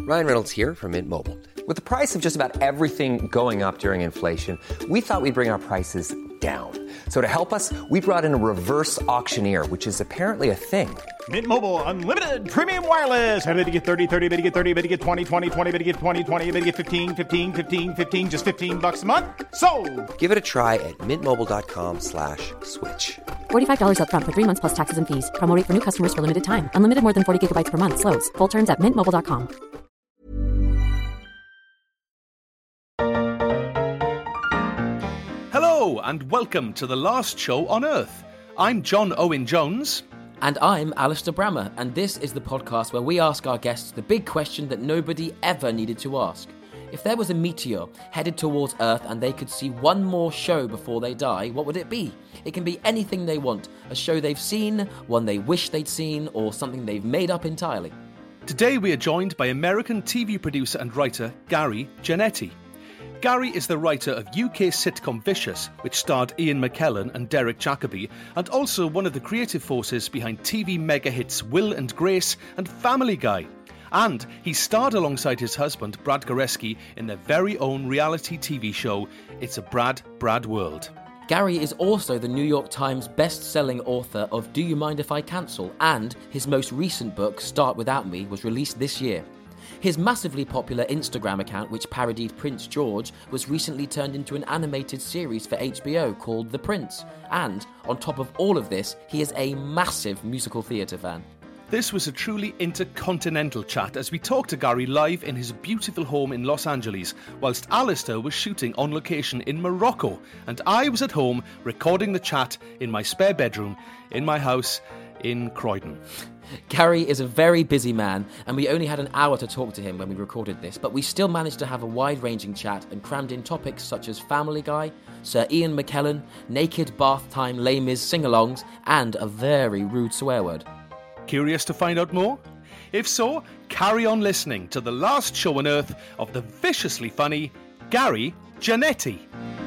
Ryan Reynolds here from Mint Mobile. With the price of just about everything going up during inflation, we thought we'd bring our prices down. So to help us, we brought in a reverse auctioneer, which is apparently a thing. Mint Mobile Unlimited Premium Wireless. How to get 30, 30, bit to get 30, bit to get 20, 20, 20, bit to get 20, 20, bit to get 15, 15, 15, 15, just $15 a month? Sold! Give it a try at mintmobile.com/switch. $45 up front for 3 months plus taxes and fees. Promo rate for new customers for limited time. Unlimited more than 40 gigabytes per month. Slows full terms at mintmobile.com. Hello and welcome to The Last Show on Earth. I'm John Owen Jones. And I'm Alistair Brammer, and this is the podcast where we ask our guests the big question that nobody ever needed to ask. If there was a meteor headed towards Earth and they could see one more show before they die, what would it be? It can be anything they want, a show they've seen, one they wish they'd seen, or something they've made up entirely. Today we are joined by American TV producer and writer Gary Janetti. Gary is the writer of UK sitcom Vicious, which starred Ian McKellen and Derek Jacobi, and also one of the creative forces behind TV mega hits Will and Grace and Family Guy. And he starred alongside his husband, Brad Goreski, in their very own reality TV show, It's a Brad World. Gary is also the New York Times best-selling author of Do You Mind If I Cancel? And his most recent book, Start Without Me, was released this year. His massively popular Instagram account, which parodied Prince George, was recently turned into an animated series for HBO called The Prince. And, on top of all of this, he is a massive musical theatre fan. This was a truly intercontinental chat as we talked to Gary live in his beautiful home in Los Angeles, whilst Alistair was shooting on location in Morocco, and I was at home recording the chat in my spare bedroom in my house in Croydon. Gary is a very busy man, and we only had an hour to talk to him when we recorded this, but we still managed to have a wide-ranging chat and crammed in topics such as Family Guy, Sir Ian McKellen, naked bath time Les Mis sing-alongs, and a very rude swear word. Curious to find out more? If so, carry on listening to The Last Show on Earth of the viciously funny Gary Janetti.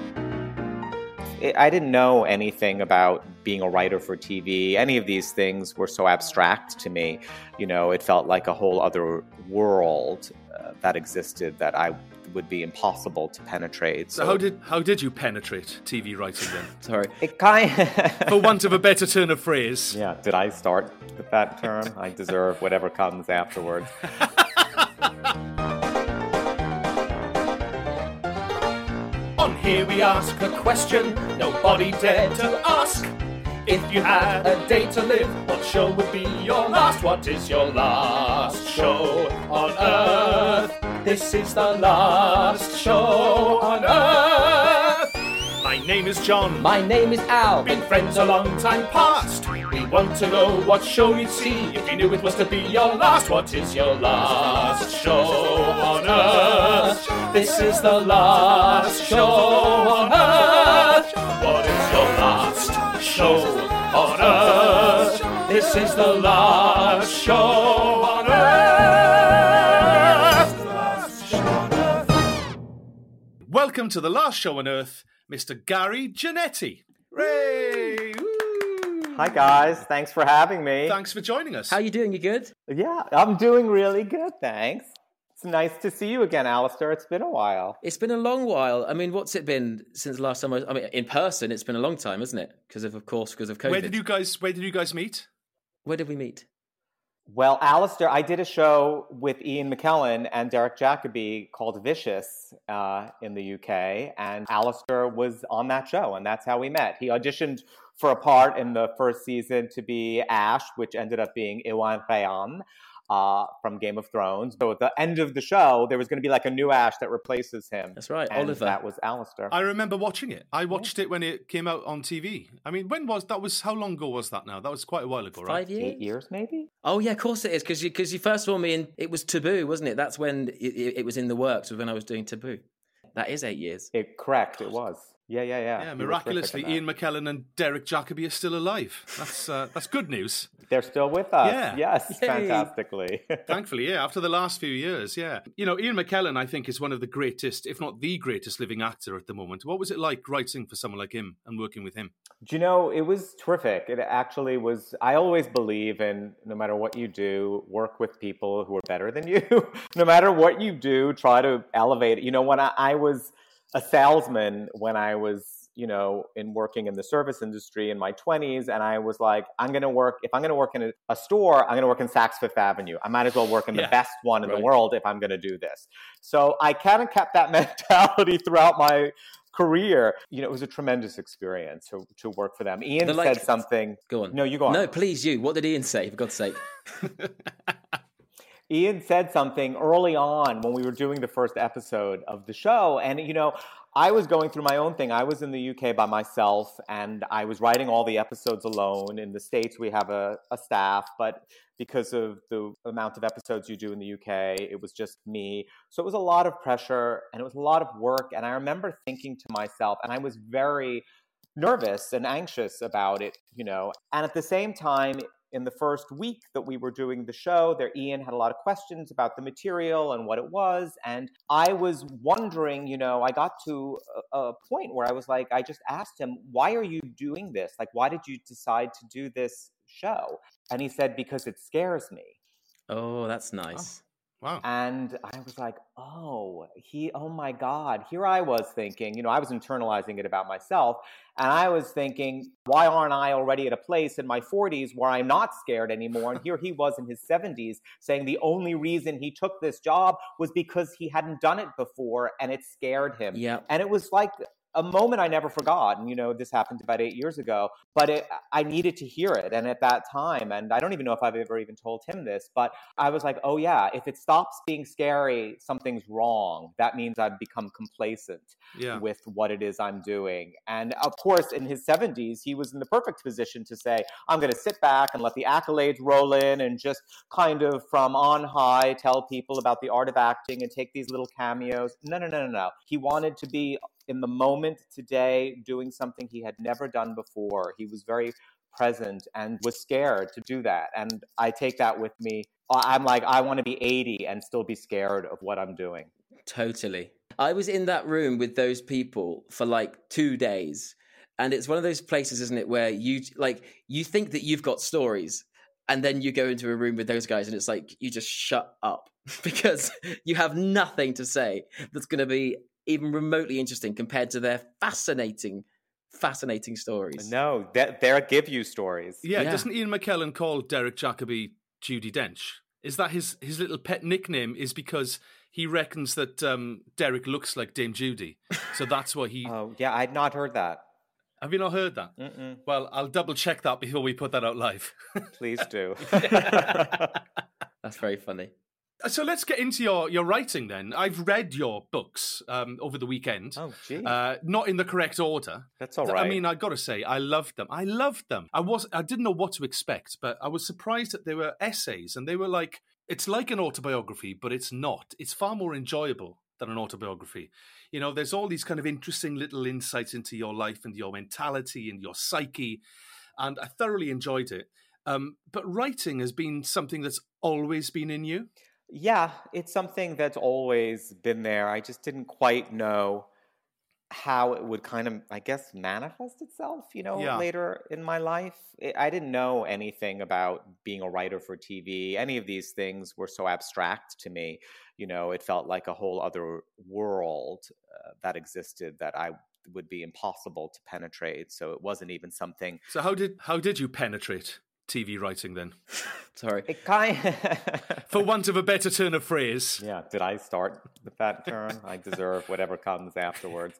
I didn't know anything about being a writer for TV. Any of these things were so abstract to me. You know, it felt like a whole other world that existed that I would be impossible to penetrate. So how did you penetrate TV writing then? Sorry. It kind For want of a better turn of phrase. Yeah, did I start with that term? I deserve whatever comes afterwards. On here we ask a question nobody dared to ask. If you had a day to live, what show would be your last? What is your last show on Earth? This is the last show on Earth. My name is John. My name is Al. Been friends a long time past. We want to know what show you'd see if you knew it was to be your last. What is your last show on Earth? This is the last show on Earth. What is your last show on Earth? This is the last show on Earth. Welcome to The Last Show on Earth, Mr. Gary Janetti. Hooray! Woo! Hi guys, thanks for having me. Thanks for joining us. How you doing? You good? Yeah, I'm doing really good, thanks. It's nice to see you again, Alistair. It's been a while. It's been a long while. I mean, what's it been since the last time I mean, in person, it's been a long time, isn't it? Because of COVID. Where did you guys meet? Where did we meet? Well, Alistair, I did a show with Ian McKellen and Derek Jacobi called Vicious in the UK, and Alistair was on that show, and that's how we met. He auditioned for a part in the first season to be Ash, which ended up being Iwan Rheon from Game of Thrones. So at the end of the show, there was going to be like a new Ash that replaces him. That's right, and Oliver. That was Alistair. I remember watching it. I watched it when it came out on TV. I mean, how long ago was that now? That was quite a while ago, right? 5 years? 8 years, maybe? Oh, yeah, of course it is, because you first saw me in, it was Taboo, wasn't it? That's when it was in the works, was when I was doing Taboo. That is 8 years. Correct, it was. Yeah. Yeah, He was miraculously, terrific in Ian McKellen and Derek Jacobi are still alive. That's good news. that. They're still with us. Yeah. Yes, Yay. fantastically. Thankfully, yeah, after the last few years, yeah. You know, Ian McKellen, I think, is one of the greatest, if not the greatest living actor at the moment. What was it like writing for someone like him and working with him? Do you know, it was terrific. It actually was. I always believe in, no matter what you do, work with people who are better than you. No matter what you do, try to elevate it. You know, when I was a salesman, when I was, you know, working in the service industry in my 20s, and I was like, if I'm going to work in a store, I'm going to work in Saks Fifth Avenue. I might as well work in the best one in the world if I'm going to do this. So I kind of kept that mentality throughout my career. You know, it was a tremendous experience to work for them. Ian said something. Go on. No, you go on. No, please, you. What did Ian say, for God's sake? Ian said something early on when we were doing the first episode of the show. And, you know, I was going through my own thing. I was in the UK by myself, and I was writing all the episodes alone. In the States, we have a staff, but because of the amount of episodes you do in the UK, it was just me. So it was a lot of pressure, and it was a lot of work. And I remember thinking to myself, and I was very nervous and anxious about it, you know. And at the same time, in the first week that we were doing the show, Ian had a lot of questions about the material and what it was. And I was wondering, you know, I got to a point where I was like, I just asked him, why are you doing this? Like, why did you decide to do this show? And he said, because it scares me. Oh, that's nice. Oh, wow. And I was like, oh my God. Here I was thinking, you know, I was internalizing it about myself. And I was thinking, why aren't I already at a place in my 40s where I'm not scared anymore? And here he was in his 70s saying the only reason he took this job was because he hadn't done it before and it scared him. Yeah. And it was like a moment I never forgot. And, you know, this happened about 8 years ago, but I needed to hear it. And at that time, and I don't even know if I've ever even told him this, but I was like, oh yeah, if it stops being scary, something's wrong. That means I've become complacent with what it is I'm doing. And of course, in his 70s, he was in the perfect position to say, I'm going to sit back and let the accolades roll in and just kind of from on high tell people about the art of acting and take these little cameos. No. He wanted to be in the moment today, doing something he had never done before. He was very present and was scared to do that. And I take that with me. I'm like, I want to be 80 and still be scared of what I'm doing. Totally. I was in that room with those people for like 2 days. And it's one of those places, isn't it, where you think that you've got stories, and then you go into a room with those guys and it's like, you just shut up because you have nothing to say that's going to be even remotely interesting compared to their fascinating stories. No, they'll give you stories. Yeah, doesn't Ian McKellen call Derek Jacobi Judi Dench? Is that his little pet nickname is because he reckons that Derek looks like Dame Judi. So that's why he... Oh, yeah, I'd not heard that. Have you not heard that? Mm-mm. Well, I'll double check that before we put that out live. Please do. That's very funny. So let's get into your writing then. I've read your books over the weekend. Oh, gee. Not in the correct order. That's all right. I mean, I got to say, I loved them. I didn't know what to expect, but I was surprised that they were essays, and they were like, it's like an autobiography, but it's not. It's far more enjoyable than an autobiography. You know, there's all these kind of interesting little insights into your life and your mentality and your psyche, and I thoroughly enjoyed it. But writing has been something that's always been in you? Yeah, it's something that's always been there. I just didn't quite know how it would kind of, I guess, manifest itself, you know, later in my life. I didn't know anything about being a writer for TV. Any of these things were so abstract to me. You know, it felt like a whole other world that existed that I would be impossible to penetrate. So it wasn't even something. So how did you penetrate TV writing then? Sorry. It kind For want of a better turn of phrase. Yeah, did I start with that turn? I deserve whatever comes afterwards.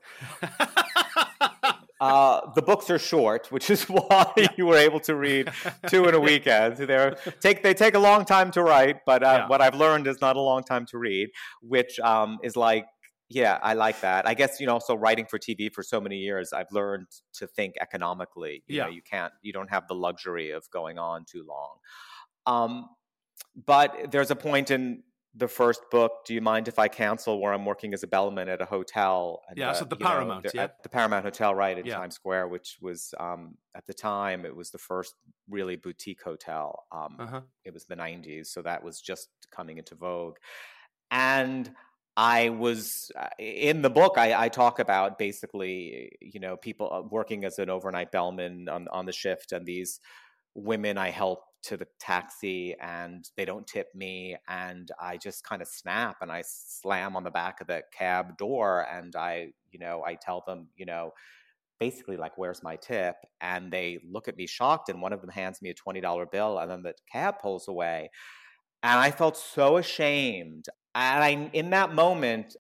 The books are short, which is why you were able to read 2 in a weekend. They take a long time to write, but what I've learned is not a long time to read, which is like, yeah, I like that. I guess, you know, so writing for TV for so many years, I've learned to think economically. You know, you don't have the luxury of going on too long. But there's a point in the first book, Do You Mind If I Cancel, where I'm working as a bellman at a hotel. And, so the Paramount, at the Paramount Hotel, right, in Yeah. Times Square, which was, at the time, it was the first really boutique hotel. It was the 90s, so that was just coming into vogue. And I was, in the book, I talk about basically, people working as an overnight bellman on the shift, and these women I help to the taxi and they don't tip me, and I just kind of snap and I slam on the back of the cab door and I tell them, basically like, where's my tip? And they look at me shocked, and one of them hands me a $20 bill, and then the cab pulls away. And I felt so ashamed. And in that moment,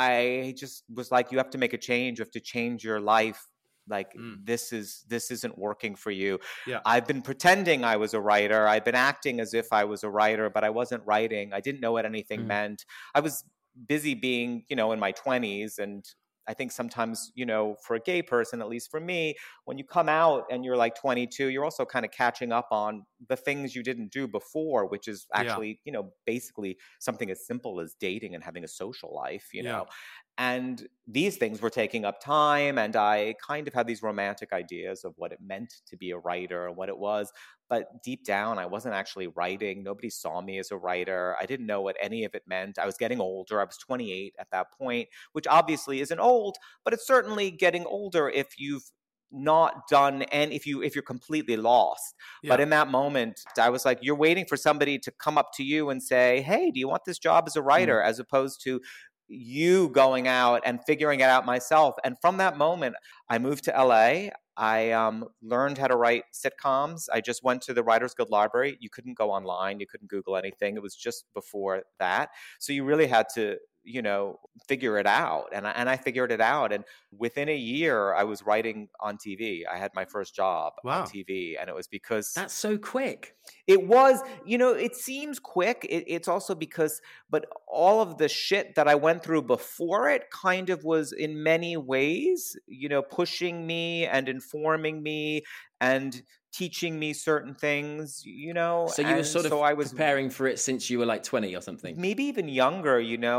I just was like, you have to make a change. You have to change your life. Like, this isn't working for you. Yeah. I've been pretending I was a writer. I've been acting as if I was a writer, but I wasn't writing. I didn't know what anything meant. I was busy being, in my 20s. And I think sometimes, for a gay person, at least for me, when you come out and you're like 22, you're also kind of catching up on the things you didn't do before, which is actually, basically something as simple as dating and having a social life, know. And these things were taking up time, and I kind of had these romantic ideas of what it meant to be a writer and what it was. But deep down, I wasn't actually writing. Nobody saw me as a writer. I didn't know what any of it meant. I was getting older. I was 28 at that point, which obviously isn't old, but it's certainly getting older if you've not done, and if you're completely lost. But in that moment, I was like, you're waiting for somebody to come up to you and say, hey, do you want this job as a writer? As opposed to you going out and figuring it out myself. And from that moment, I moved to LA. I learned how to write sitcoms. I just went to the Writers Guild Library. You couldn't go online. You couldn't Google anything. It was just before that. So you really had to, figure it out. And I figured it out. And within a year, I was writing on TV. I had my first job on TV. And it was because... That's so quick. It was, it seems quick. It's also because, but all of the shit that I went through before it kind of was in many ways, pushing me and informing me and teaching me certain things, So you were sort of I was preparing for it since you were like 20 or something. Maybe even younger,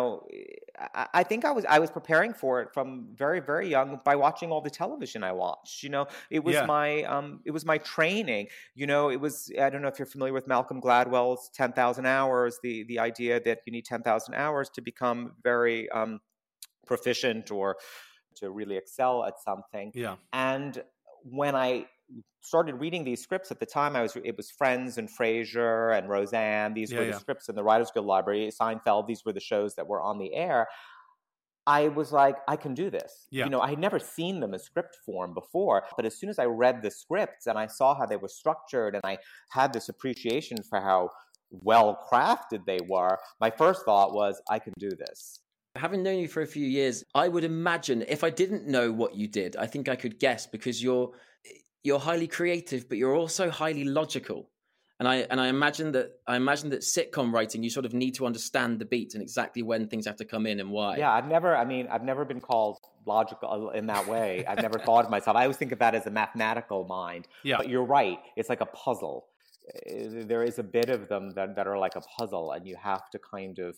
I think I was preparing for it from very, very young by watching all the television I watched. It was my training. It was, I don't know if you're familiar with Malcolm Gladwell's 10,000 hours, the idea that you need 10,000 hours to become very proficient or to really excel at something. Yeah. And when I started reading these scripts at the time, it was Friends and Frasier and Roseanne. These were the scripts in the Writers Guild Library. Seinfeld, these were the shows that were on the air. I was like, I can do this. Yeah. I had never seen them in script form before. But as soon as I read the scripts and I saw how they were structured and I had this appreciation for how well crafted they were, my first thought was, I can do this. Having known you for a few years, I would imagine if I didn't know what you did, I think I could guess, because you're highly creative, but you're also highly logical. And I imagine that sitcom writing, you sort of need to understand the beats and exactly when things have to come in and why. Yeah, I've never been called logical in that way. I've never thought of myself. I always think of that as a mathematical mind. Yeah. But you're right. It's like a puzzle. There is a bit of them that are like a puzzle, and you have to kind of,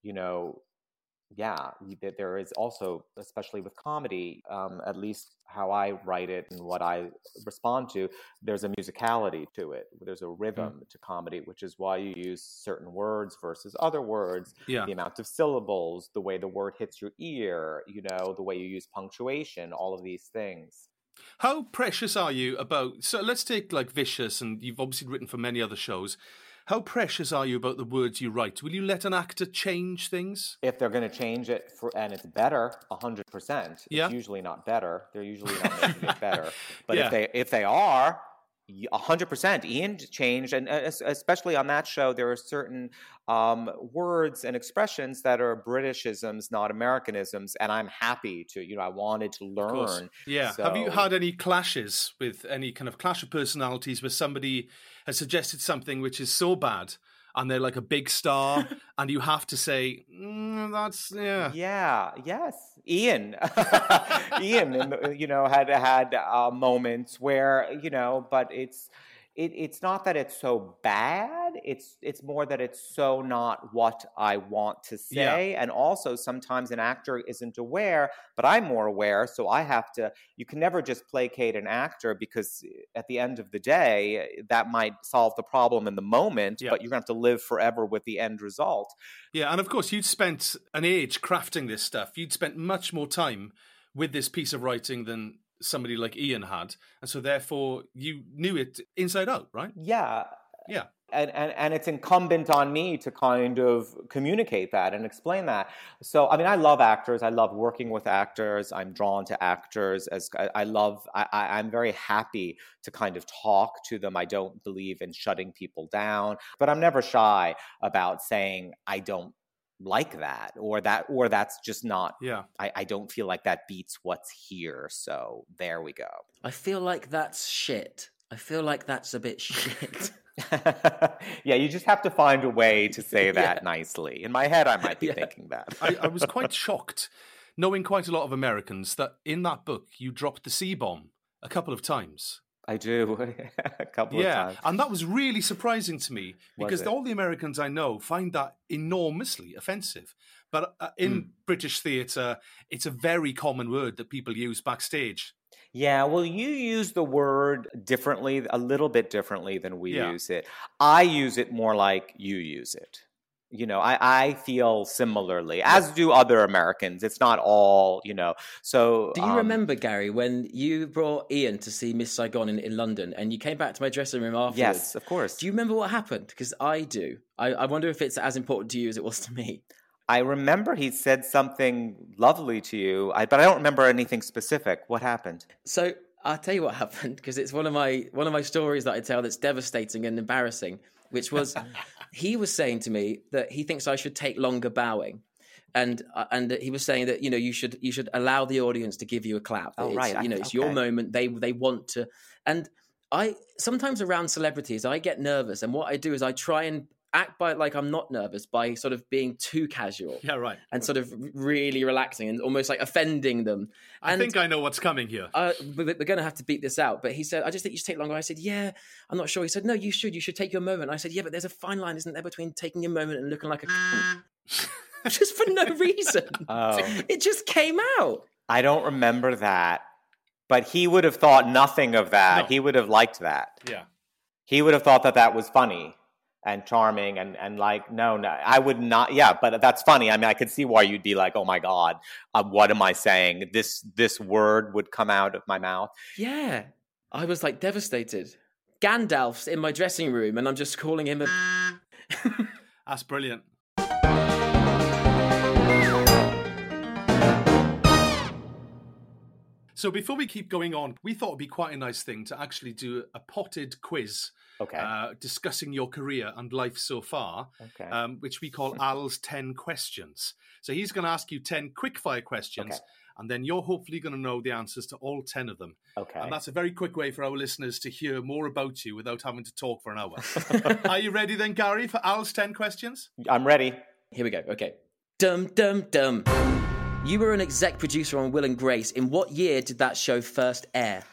there is also, especially with comedy, at least how I write it and what I respond to, there's a musicality to it. There's a rhythm to comedy, which is why you use certain words versus other words, the amount of syllables, the way the word hits your ear, the way you use punctuation, all of these things. How precious are you about, so let's take like Vicious, and you've obviously written for many other shows. How precious are you about the words you write? Will you let an actor change things? If they're going to change it and it's better, 100%. It's usually not better. They're usually not making it better. But if they are, 100%. Ian changed, and especially on that show, there are certain words and expressions that are Britishisms, not Americanisms, and I'm happy to. I wanted to learn. Yeah. So, have you had any clashes with any kind of clash of personalities where somebody has suggested something which is so bad, and they're like a big star, and you have to say, yes. Ian, had moments where, but it's not that it's so bad. It's more that it's so not what I want to say. And also sometimes an actor isn't aware, but I'm more aware. So I have to, you can never just placate an actor, because at the end of the day, that might solve the problem in the moment, but you're going to have to live forever with the end result. Yeah. And of course, you'd spent an age crafting this stuff. You'd spent much more time with this piece of writing than somebody like Ian had, and so therefore you knew it inside out, right? Yeah. And it's incumbent on me to kind of communicate that and explain that. So, I mean, I love actors. I love working with actors. I'm drawn to actors. I'm very happy to kind of talk to them. I don't believe in shutting people down, but I'm never shy about saying I don't like that, or that's just not, I don't feel like that beats what's here, so there we go. I feel like that's shit. I feel like that's a bit shit. Yeah, you just have to find a way to say that nicely. In my head, I might be thinking that. I was quite shocked, knowing quite a lot of Americans, that in that book you dropped the C-bomb a couple of times. I do, a couple of times. And that was really surprising to me, because all the Americans I know find that enormously offensive. But in British theatre, it's a very common word that people use backstage. Yeah, well, you use the word differently, a little bit differently than we use it. I use it more like you use it. You know, I feel similarly, as do other Americans. It's not all, so... Do you remember, Gary, when you brought Ian to see Miss Saigon in London, and you came back to my dressing room afterwards? Yes, of course. Do you remember what happened? Because I do. I wonder if it's as important to you as it was to me. I remember he said something lovely to you, but I don't remember anything specific. What happened? So I'll tell you what happened, because it's one of my stories that I tell that's devastating and embarrassing, which was he was saying to me that he thinks I should take longer bowing. And he was saying that, you should allow the audience to give you a clap. Oh, right. It's your moment. They want to. And I sometimes around celebrities, I get nervous. And what I do is I try and act like I'm not nervous by sort of being too casual. Yeah, right. And sort of really relaxing and almost like offending them. I think I know what's coming here. We're going to have to beat this out. But he said, I just think you should take longer. I said, yeah, I'm not sure. He said, no, you should take your moment. I said, yeah, but there's a fine line, isn't there, between taking your moment and looking like a just for no reason. It just came out. I don't remember that. But he would have thought nothing of that. No. He would have liked that. Yeah. He would have thought that was funny and charming and like, no, I would not. Yeah, but that's funny. I mean, I could see why you'd be like, oh my God, what am I saying? This word would come out of my mouth. Yeah. I was like devastated. Gandalf's in my dressing room and I'm just calling him a... That's brilliant. So before we keep going on, we thought it'd be quite a nice thing to actually do a potted quiz, discussing your career and life so far, which we call Al's 10 questions. So he's going to ask you 10 quick-fire questions, and then you're hopefully going to know the answers to all 10 of them. Okay. And that's a very quick way for our listeners to hear more about you without having to talk for an hour. Are you ready then, Gary, for Al's 10 questions? I'm ready. Here we go. Okay. Dum, dum, dum. You were an exec producer on Will and Grace. In what year did that show first air?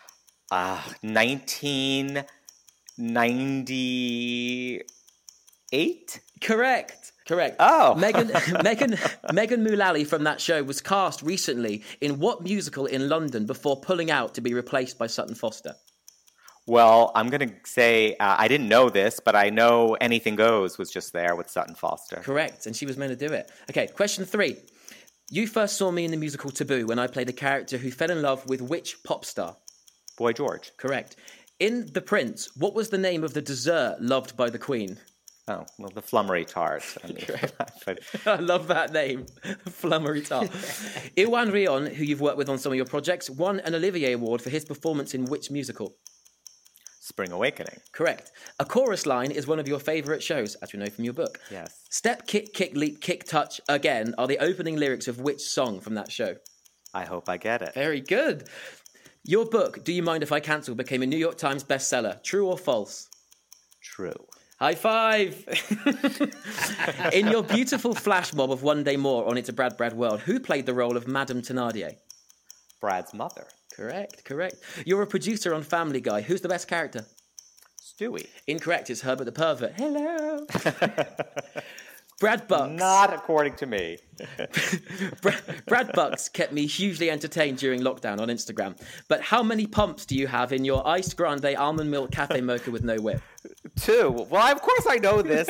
1998? Correct. Oh. Megan Mullally from that show was cast recently in what musical in London before pulling out to be replaced by Sutton Foster? Well, I'm going to say, I didn't know this, but I know Anything Goes was just there with Sutton Foster. Correct, and she was meant to do it. Okay, question 3. You first saw me in the musical Taboo when I played a character who fell in love with which pop star? Boy George. Correct. In The Prince, what was the name of the dessert loved by the Queen? Oh, well, the Flummery Tart. I love that name, Flummery Tart. Iwan Rheon, who you've worked with on some of your projects, won an Olivier Award for his performance in which musical? Spring Awakening. Correct. A chorus line is one of your favourite shows, as we know from your book. Yes. Step, kick, kick, leap, kick, touch, again are the opening lyrics of which song from that show? I hope I get it. Very good. Your book, Do You Mind If I Cancel, became a New York Times bestseller. True or false? True. High five! In your beautiful flash mob of One Day More on It's a Brad World, who played the role of Madame Thénardier? Brad's mother. Correct. You're a producer on Family Guy. Who's the best character? Stewie. Incorrect. It's Herbert the Pervert. Hello. Brad Bucks. Not according to me. Brad Bucks kept me hugely entertained during lockdown on Instagram. But how many pumps do you have in your iced grande almond milk cafe mocha with no whip? 2. Well, of course I know this.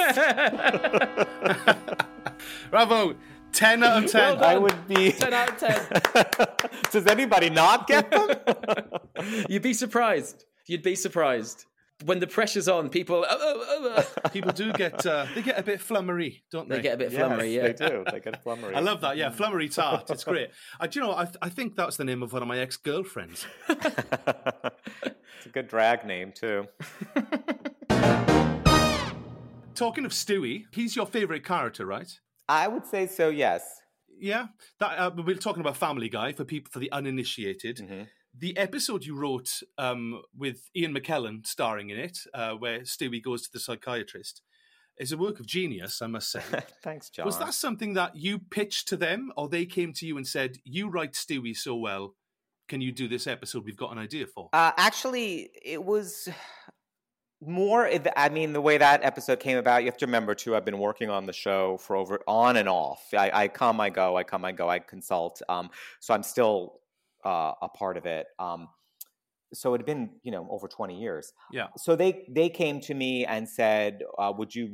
Bravo. 10 out of 10. I would be 10 out of 10. Does anybody not get them? You'd be surprised. You'd be surprised. When the pressure's on, people People do get they get a bit flummery, don't they? They get a bit flummery, yeah. They do. They get flummery. I love that, yeah, flummery tart. It's great. Do you know, I think that's the name of one of my ex-girlfriends. It's a good drag name, too. Talking of Stewie, he's your favourite character, right? I would say so, yes. Yeah. That we're talking about Family Guy for the uninitiated. Mm-hmm. The episode you wrote with Ian McKellen starring in it, where Stewie goes to the psychiatrist, is a work of genius, I must say. Thanks, John. Was that something that you pitched to them, or they came to you and said, you write Stewie so well, can you do this episode we've got an idea for? Actually, it was more, I mean, the way that episode came about, you have to remember, too, I've been working on the show for on and off. I come, I go, I consult. So I'm still a part of it. So it had been, over 20 years. Yeah. So they came to me and said, would you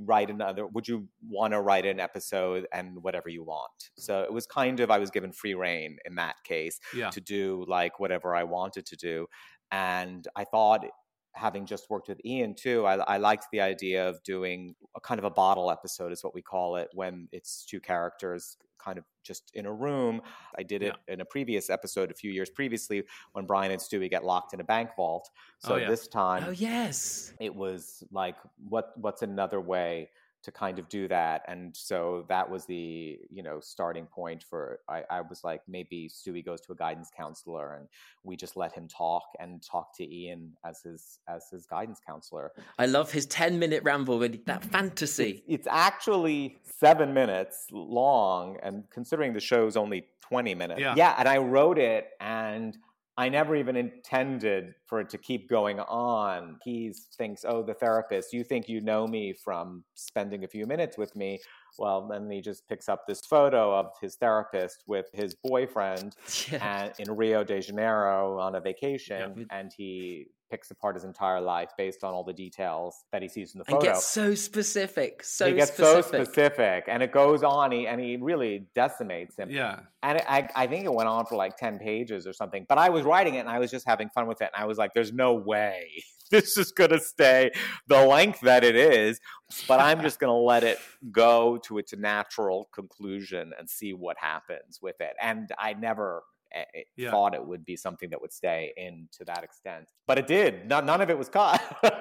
want to write an episode and whatever you want? So it was kind of, I was given free rein in that case to do like whatever I wanted to do. And I thought, having just worked with Ian too, I liked the idea of doing a kind of a bottle episode is what we call it, when it's two characters kind of just in a room. I did it in a previous episode a few years previously when Brian and Stewie get locked in a bank vault. So this time, it was like, what's another way to kind of do that? And so that was the, starting point for, I was like, maybe Stewie goes to a guidance counselor and we just let him talk to Ian as his guidance counselor. I love his 10-minute ramble with that fantasy. It's actually 7 minutes long, and considering the show's only 20 minutes. Yeah, and I wrote it, and I never even intended for it to keep going on. He thinks, oh, the therapist, you think you know me from spending a few minutes with me. Well, then he just picks up this photo of his therapist with his boyfriend and in Rio de Janeiro on a vacation, and he picks apart his entire life based on all the details that he sees in the photo. And gets so specific, so specific, and it goes on, and he really decimates him. Yeah. And I think it went on for like 10 pages or something, but I was writing it and I was just having fun with it, and I was like, there's no way this is going to stay the length that it is, but I'm just going to let it go to its natural conclusion and see what happens with it. And I never thought it would be something that would stay in to that extent. But it did. None of it was cut.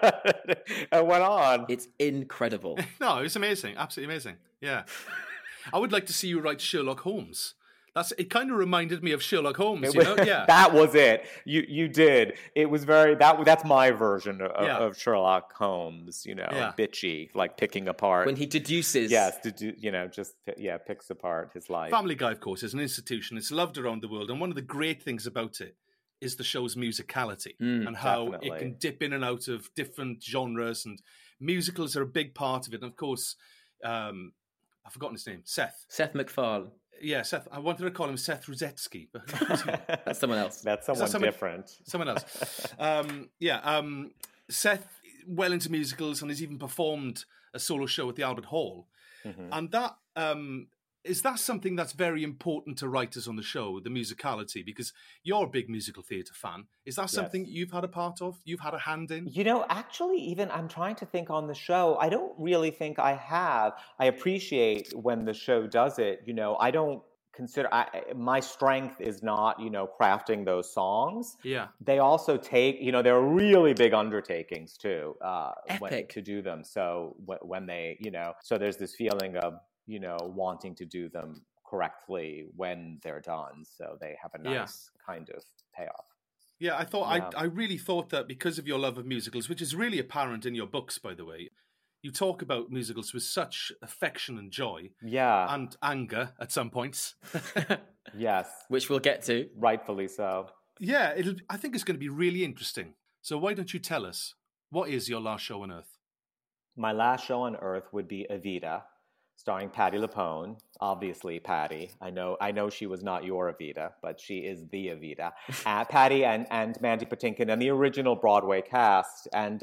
It went on. It's incredible. No, it's amazing. Absolutely amazing. Yeah. I would like to see you write Sherlock Holmes. It kind of reminded me of Sherlock Holmes, Yeah. That was it. You did. It was very, that's my version of Sherlock Holmes, bitchy, like picking apart. When he deduces. Yes, picks apart his life. Family Guy, of course, is an institution. It's loved around the world. And one of the great things about it is the show's musicality and how it can dip in and out of different genres. And musicals are a big part of it. And of course, I've forgotten his name, Seth. Seth MacFarlane. Yeah, Seth. I wanted to call him Seth Rosetsky, but that's someone else. That's someone different. Someone else. Seth, well into musicals, and has even performed a solo show at the Albert Hall. Mm-hmm. And that is that something that's very important to writers on the show, the musicality, because you're a big musical theatre fan. Is that something you've had a part of? You've had a hand in? Actually, even I'm trying to think on the show, I don't really think I have. I appreciate when the show does it. I don't consider, my strength is not, crafting those songs. Yeah. They also take, they're really big undertakings too, Epic. to do them. So when they, so there's this feeling of, wanting to do them correctly when they're done. So they have a nice kind of payoff. Yeah, I really thought that because of your love of musicals, which is really apparent in your books, by the way, you talk about musicals with such affection and joy. Yeah. And anger at some points. Yes. Which we'll get to. Rightfully so. Yeah, I think it's going to be really interesting. So why don't you tell us, What is your last show on Earth? My last show on Earth would be Evita, starring Patti LuPone. Obviously, Patti. I know she was not your Evita, but she is the Evita. Patti and Mandy Patinkin and the original Broadway cast. And,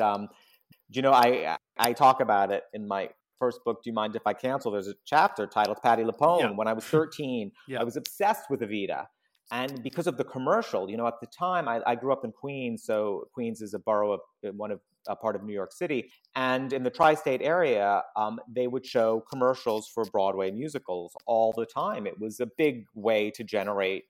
I talk about it in my first book, Do You Mind If I Cancel? There's a chapter titled Patti LuPone. Yeah. When I was 13, Yeah. I was obsessed with Evita. And because of the commercial, at the time, I grew up in Queens. So Queens is a borough of a part of New York City. And in the tri-state area, they would show commercials for Broadway musicals all the time. It was a big way to generate,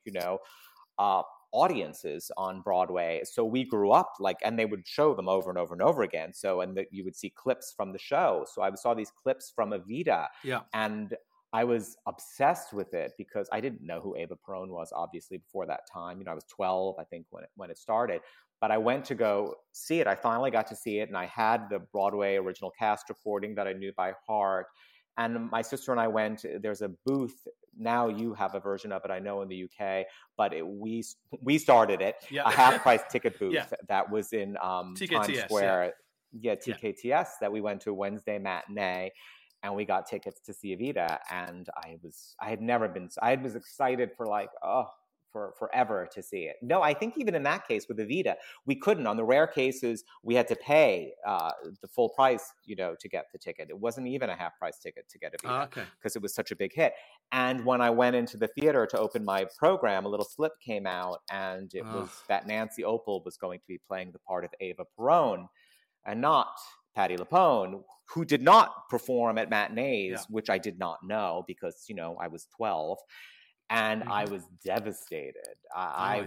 audiences on Broadway. So we grew up and they would show them over and over and over again. So, you would see clips from the show. So I saw these clips from Evita. Yeah. And I was obsessed with it because I didn't know who Eva Perón was, obviously, before that time. I was 12, I think, when it started. But I went to go see it. I finally got to see it, and I had the Broadway original cast recording that I knew by heart. And my sister and I went. There's a booth. Now you have a version of it, I know, in the UK. But we started it, a half-price ticket booth that was in Times Square. Yeah, TKTS, that we went to a Wednesday matinee. And we got tickets to see Evita, and I was excited for forever to see it. No, I think even in that case with Evita, we couldn't. On the rare cases, we had to pay the full price, to get the ticket. It wasn't even a half price ticket to get Evita because it was such a big hit. And when I went into the theater to open my program, a little slip came out, and it was that Nancy Opel was going to be playing the part of Eva Perón, and not Patti LuPone, who did not perform at matinees, which I did not know because, I was 12. And I was devastated. I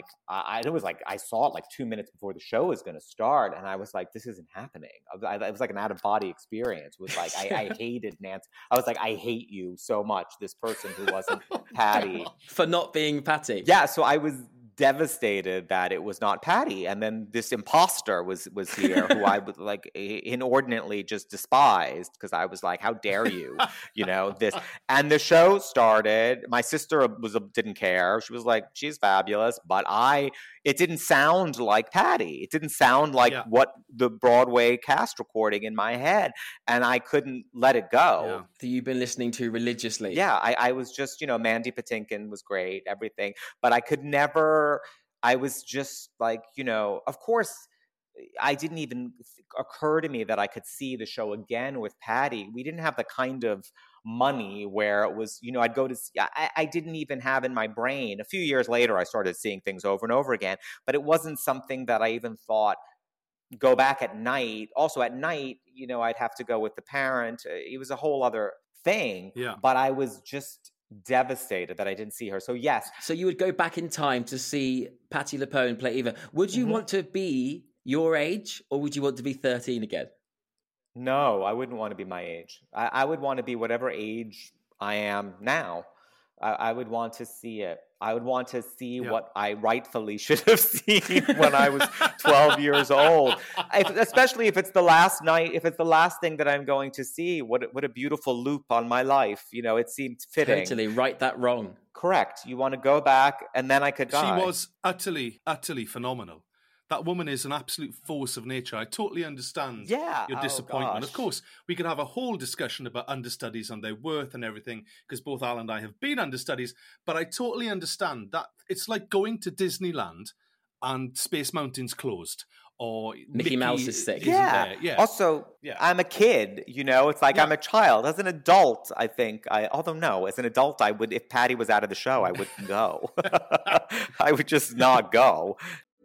saw it 2 minutes before the show was going to start. And I was like, this isn't happening. It was like an out-of-body experience. It was like, I hated Nancy. I was like, I hate you so much, this person who wasn't Patti. For not being Patti. Yeah, so I was devastated that it was not Patti, and then this imposter was here who I would inordinately just despised because I was like, how dare you, this. And the show started. My sister didn't care. She was like, she's fabulous, but it didn't sound like Patti. It didn't sound like what the Broadway cast recording in my head, and I couldn't let it go. That you've been listening to religiously. Yeah, I was just, Mandy Patinkin was great, everything, but I could never. I was just of course, I didn't even occur to me that I could see the show again with Patti. We didn't have the kind of money where it was, I'd go to see, I didn't even have in my brain. A few years later, I started seeing things over and over again, but it wasn't something that I even thought, go back at night. Also at night, I'd have to go with the parent. It was a whole other thing, but I was just devastated that I didn't see her. So yes. So you would go back in time to see Patti LuPone play Eva. Would you want to be your age, or would you want to be 13 again? No, I wouldn't want to be my age. I would want to be whatever age I am now. I would want to see it. I would want to see what I rightfully should have seen when I was 12 years old. Especially if it's the last night, if it's the last thing that I'm going to see. What a beautiful loop on my life. It seemed fitting. Totally, right that wrong. Correct. You want to go back, and then I could die. She was utterly, utterly phenomenal. That woman is an absolute force of nature. I totally understand your disappointment. Of course, we could have a whole discussion about understudies and their worth and everything, because both Al and I have been understudies, but I totally understand that it's like going to Disneyland and Space Mountain's closed, or Mickey Mouse is sick. Yeah. Also, I'm a kid, it's like I'm a child. As an adult, I think, as an adult, I would, if Patti was out of the show, I wouldn't go. I would just not go.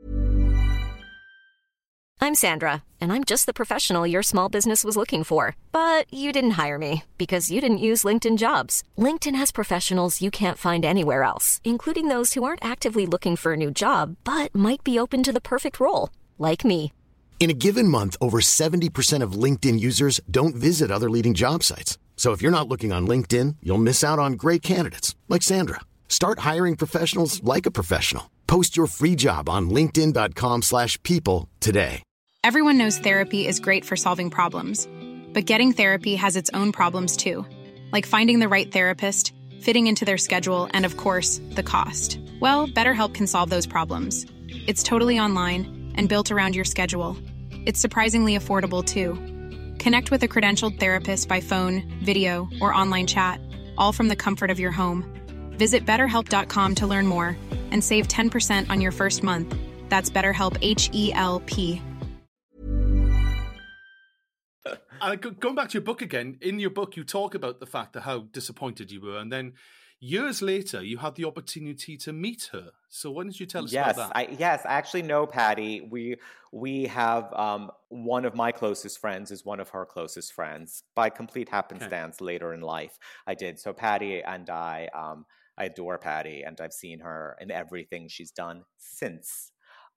I'm Sandra, and I'm just the professional your small business was looking for. But you didn't hire me because you didn't use LinkedIn Jobs. LinkedIn has professionals you can't find anywhere else, including those who aren't actively looking for a new job, but might be open to the perfect role, like me. In a given month, over 70% of LinkedIn users don't visit other leading job sites. So if you're not looking on LinkedIn, you'll miss out on great candidates, like Sandra. Start hiring professionals like a professional. Post your free job on linkedin.com/people today. Everyone knows therapy is great for solving problems, but getting therapy has its own problems too, like finding the right therapist, fitting into their schedule, and of course, the cost. Well, BetterHelp can solve those problems. It's totally online and built around your schedule. It's surprisingly affordable too. Connect with a credentialed therapist by phone, video, or online chat, all from the comfort of your home. Visit BetterHelp.com to learn more and save 10% on your first month. That's BetterHelp, H-E-L-P. Going back to your book again, in your book you talk about the fact that how disappointed you were, and then years later you had the opportunity to meet her. So why don't you tell us about that? I actually know Patty. We have one of my closest friends is one of her closest friends. By complete happenstance, later in life, I did. So Patty and I adore Patty, and I've seen her in everything she's done since.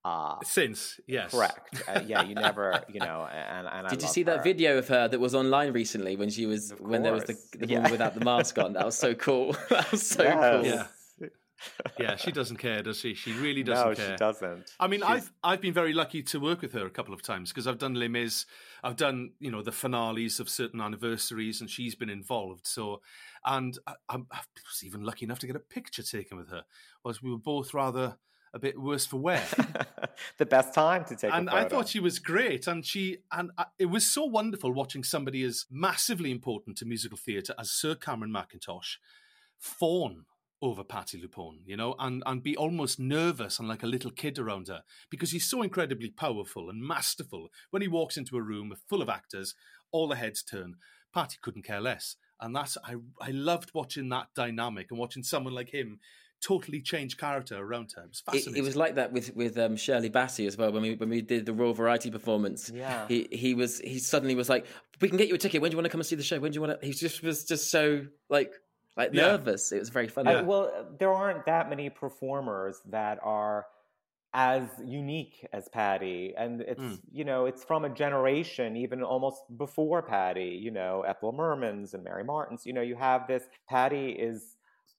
Yes. Correct. Yeah, you never, and Did I you love see that her. video of her that was online recently when there was the woman without the mask on? That was so cool. That was so cool. Yeah. Yeah, she doesn't care, does she? She really doesn't care. No, she doesn't. I mean, I've been very lucky to work with her a couple of times because I've done Les Mis, I've done the finales of certain anniversaries, and she's been involved. So, and I was even lucky enough to get a picture taken with her, whilst we were both rather a bit worse for wear. The best time to take a photo. I thought she was great, and it was so wonderful watching somebody as massively important to musical theatre as Sir Cameron Mackintosh fawn over Patti LuPone, and be almost nervous and like a little kid around her, because he's so incredibly powerful and masterful. When he walks into a room full of actors, all the heads turn. Patti couldn't care less. And I loved watching that dynamic and watching someone like him totally change character around her. It was fascinating. It was like that with Shirley Bassey as well. When we did the Royal Variety performance, yeah, he suddenly was like, "We can get you a ticket. When do you want to come and see the show? When do you want to?" He was just so like nervous. It was very funny. Well, there aren't that many performers that are as unique as Patty, and it's it's from a generation even almost before Patty. Ethel Mermans and Mary Martins. You have this. Patty is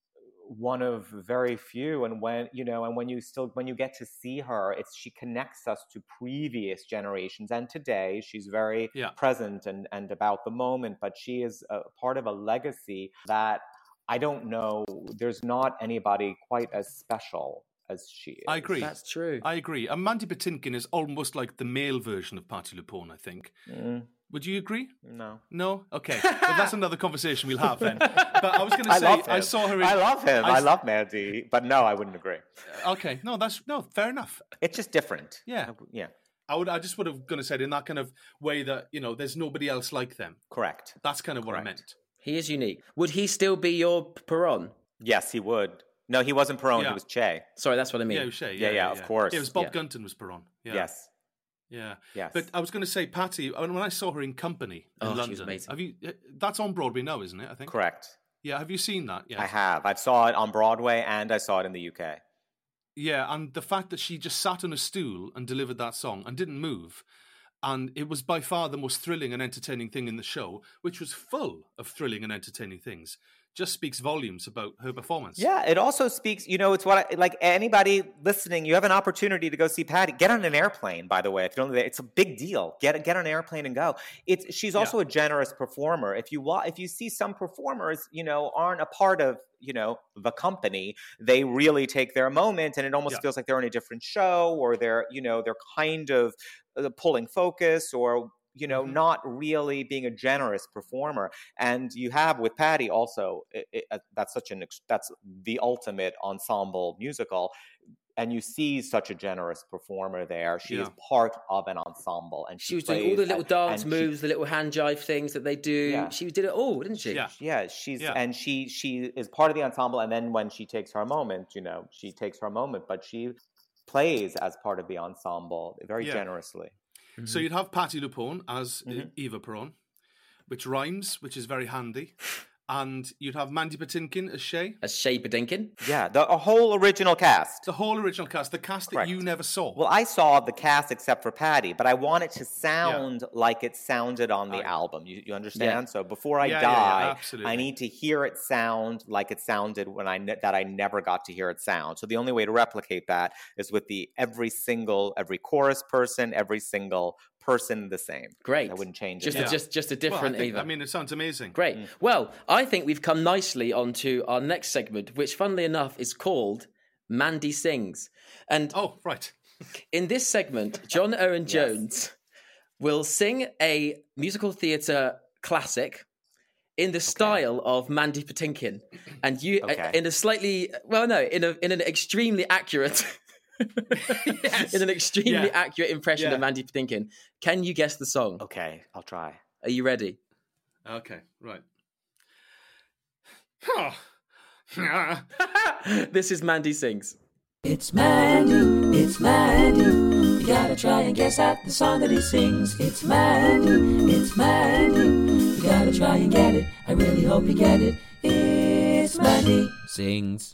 one of very few, and when you get to see her, she connects us to previous generations, and today she's very present and about the moment, but she is a part of a legacy that I don't know, there's not anybody quite as special as she is. I agree. That's true. I agree. And Mandy Patinkin is almost like the male version of Patti LuPone, I think. Would you agree? No. No? Okay. But that's another conversation we'll have then. But I was going to say, I saw her in... I love him. I love Mandy. But no, I wouldn't agree. Okay. No, fair enough. It's just different. Yeah. Yeah. I just would have going to say it in that kind of way that, there's nobody else like them. Correct. That's kind of what I meant. He is unique. Would he still be your Perron? Yes, he would. No, he wasn't Perron. He was Che. Sorry, that's what I mean. Yeah, it was Che. Yeah, of course. It was Bob Gunton was Perron. Yeah. Yes. Yeah. Yes. But I was going to say, Patti, when I saw her in Company in London, she was amazing. That's on Broadway now, isn't it? I think. Correct. Yeah. Have you seen that? Yes. I have. I saw it on Broadway and I saw it in the UK. Yeah, and the fact that she just sat on a stool and delivered that song and didn't move, and it was by far the most thrilling and entertaining thing in the show, which was full of thrilling and entertaining things, just speaks volumes about her performance. Yeah, it also speaks, it's what, like anybody listening, you have an opportunity to go see Patty. Get on an airplane, by the way. If you don't, it's a big deal. Get on an airplane and go. She's also a generous performer. If you see some performers, aren't a part of, the company, they really take their moment, and it almost feels like they're in a different show, or they're kind of pulling focus, or not really being a generous performer. And you have with Patty also, that's the ultimate ensemble musical. And you see such a generous performer there. She is part of an ensemble, and she was doing all the little dance moves, the little hand jive things that they do. Yeah. She did it all, didn't she? Yeah. And she is part of the ensemble. And then when she takes her moment, she takes her moment, but she plays as part of the ensemble very generously. Mm-hmm. So you'd have Patti LuPone as Eva Perron, which rhymes, which is very handy. And you'd have Mandy Patinkin as Che. As Che Patinkin? Yeah, the whole original cast. The whole original cast, the cast that you never saw. Well, I saw the cast except for Patty, but I want it to sound like it sounded on the album. You understand? Yeah. So before I die, I need to hear it sound like it sounded when I never got to hear it sound. So the only way to replicate that is with every chorus person, every single person the same. Great. I wouldn't change it. Just a different Eva. I mean, it sounds amazing. Great. Well, I think we've come nicely onto our next segment, which, funnily enough, is called Mandy Sings. And oh, right. In this segment, John Owen Jones will sing a musical theatre classic in the style of Mandy Patinkin, and you in a slightly in an extremely accurate in an extremely accurate impression of Mandy Patinkin. Can you guess the song? Okay, I'll try. Are you ready? Okay, right. This is Mandy Sings. It's Mandy, you gotta try and guess at the song that he sings. It's Mandy, you gotta try and get it. I really hope you get it. It's Mandy Sings.